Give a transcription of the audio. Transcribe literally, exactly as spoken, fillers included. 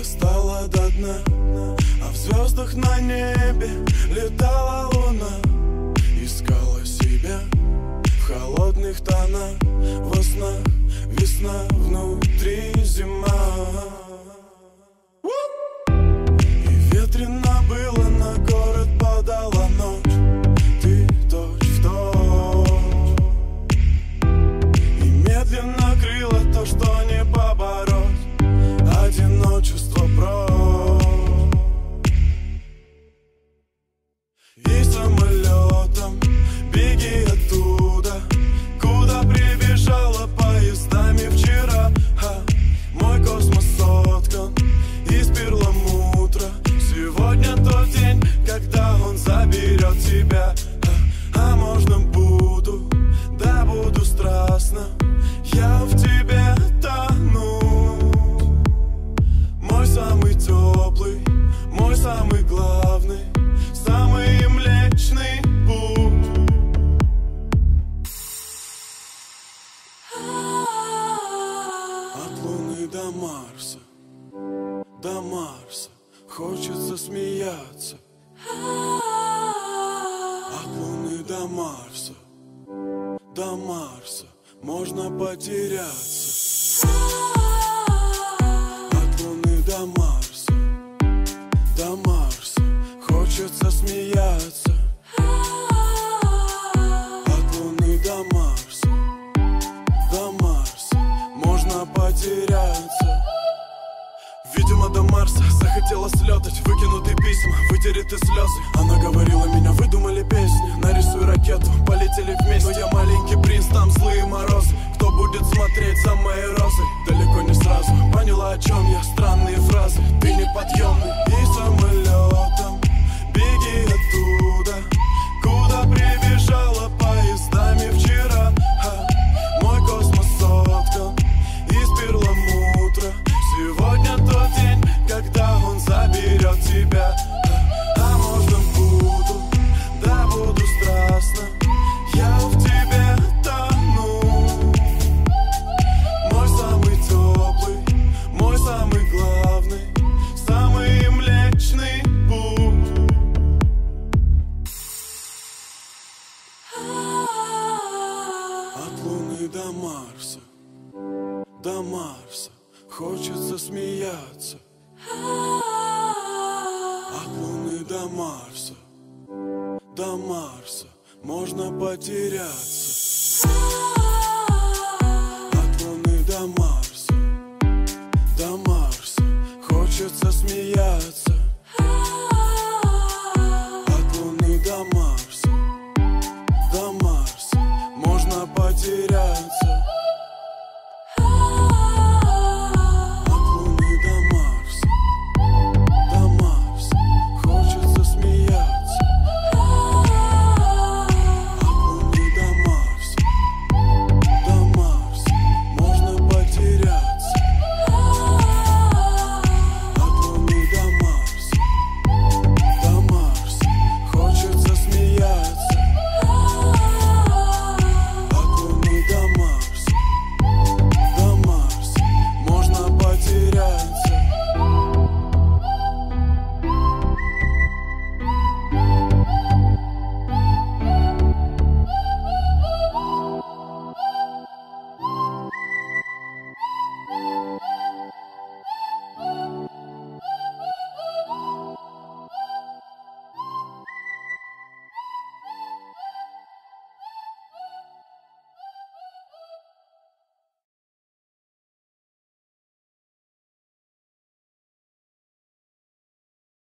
достала до дна, а в звездах на небе летала луна. Искала себя в холодных тонах, во снах весна, внутри зима. И ветрено было, на город падала ночь. Ты точь в точь, и медленно крыла то, что не побороть. Одиночество прочь. И самолетом беги оттуда, куда прибежала поездами вчера. а, Мой космос соткан из перламутра. Сегодня тот день, когда он заберет тебя. А, а можно буду, да буду страстно, я в тебе тону. Мой самый теплый, мой самый главный, самый млечный путь. От Луны до Марса, до Марса хочется смеяться. От Луны до Марса, до Марса можно потеряться. От Луны до Марса, до Марса хочется смеяться. От Луны до Марса, до Марса можно потеряться. Видимо, до Марса захотела слетать, выкинутые письма, вытереты слезы. Она говорила, меня выдумали песни, нарисуй ракету, полетели вместе. Но я маленький принц, там злые морозы. Кто будет смотреть за моей розой? Далеко не сразу поняла, о чем я, странные фразы. Ты неподъемный. И самолетом беги оттуда, куда прибежала поездами вчера. а, Мой космос соткан из перламутра. Сегодня тот день, когда он заберет тебя. А, а можно буду, да буду страстно, я в тебе тону. Мой самый теплый, мой самый главный, самый млечный путь. От Луны до Марса, до Марса хочется смеяться. От Луны до Марса, до Марса можно потеряться.